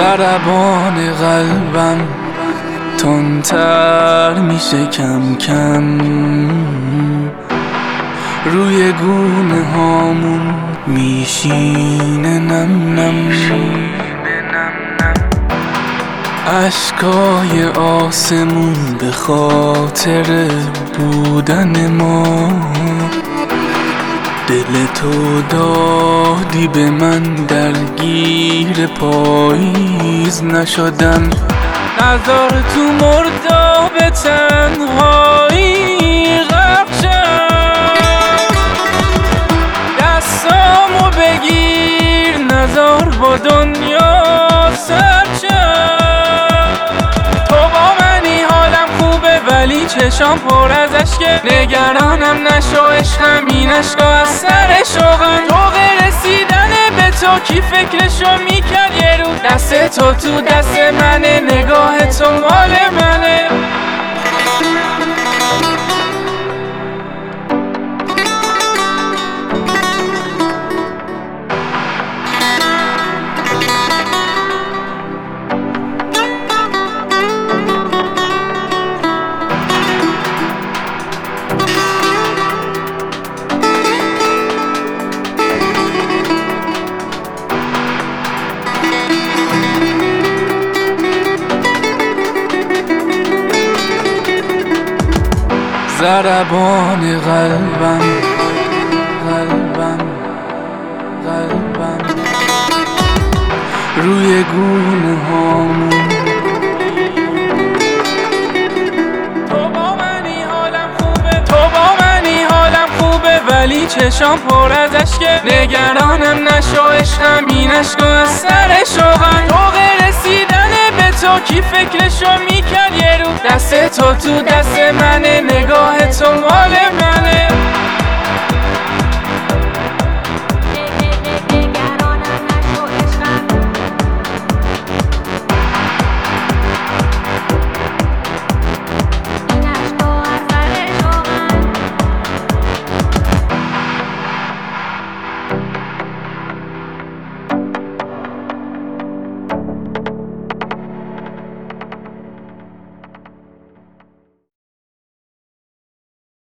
ضربان قلبم تندتر میشه کم کم، روی گونه هامون میشینه نم نم. اشکای آسمون به خاطر بودن ما، دل تو دادی به من درگیر پاییز نشدم. نذار تو مرداب تنهایی غرق شم، دستامو بگیر نذار با دنیا سر شم. تو با منی حالم خوبه ولی چشام پر از اشکه، نگرانم نشو عشقم این اشکا از سر شوقم. تو رسیدن به تو کی فکرشو میکرد یه رو، دست تو تو دست منه، نگاه تو مال منه. ضربان قلبم روی گونه هامون. تو با منی حالم خوبه ولی چشام پر از اشکه، نگرانم نشو عشقم این اشکا از سر شوقم. تو رسیدن به تو کی فکرشو میکرد یه رو، دست تو تو دست منه، نگاه تو مال